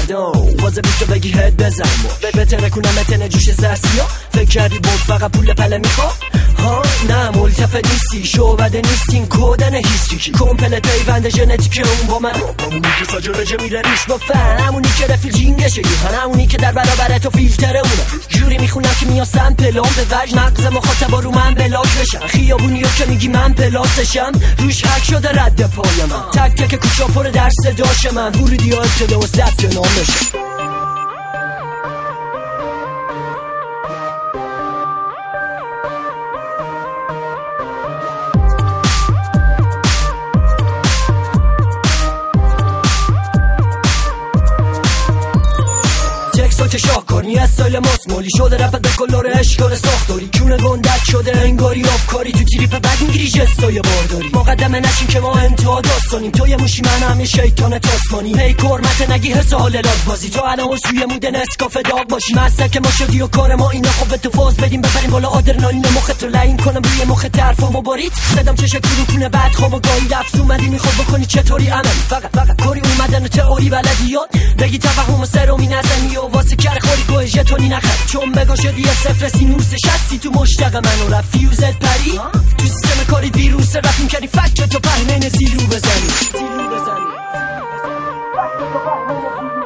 نو واسه بیتو بگی هد بزن بهتره کنم متن جوش سرسیا فکر کردی بود فقط پول پله میخوا ها نه ملتفت نیستی شعبده نیستین کودن هیستریکی کمپلت پیوند ژنتیک اون با من همونی که ساجرجه میره ریش با فن همونی که رفیل جینگشه همونی که در برابر تو فیلتره اونه جوری میخونم که میاسم پلام به وجه نقض مخاطبا رو من بلاک بشن خیابونیو که میگی من پلاسشم روش حک شده رد پای من تک تک کوچا پر در صداش من ورودی ها ابتدا و ثبت نامشه که شاهکاری استایل ماسمولی شده رفت به کلار اشکال ساختاری کونه گندک شده انگاری آفکاری تو تریپ بد میگیری جستای بارداری مقدمه نشین که ما انتها داستانیم تو یه موشی من هم یه شیطان تاسمانی هی کرمت نگی حس حال لاک بازی تو الان سوی موده نسکاف داغ باشی مستر که ما شدی و کار ما اینا خب به تو فاز بدیم ببریم بالا آدرنالین مخت رو لعین کنم روی مخ طرفمو بارید صدام چشه کونه بعد خواب و گاهی لفظ اومدی میخواد بکنی چطوری عمل فقط کاری اومدن و تئوری بلدیات بگی توهم سرومی نزنی و واسه کر خوری گوه ژتونی نخر چون بگا شدی یه صفر سینوس شستی تو مشتق منو رفت فیوزت پری تو سیستم کاری ویروس رفتیم کردی فکر تو پهنه زیلو بزنی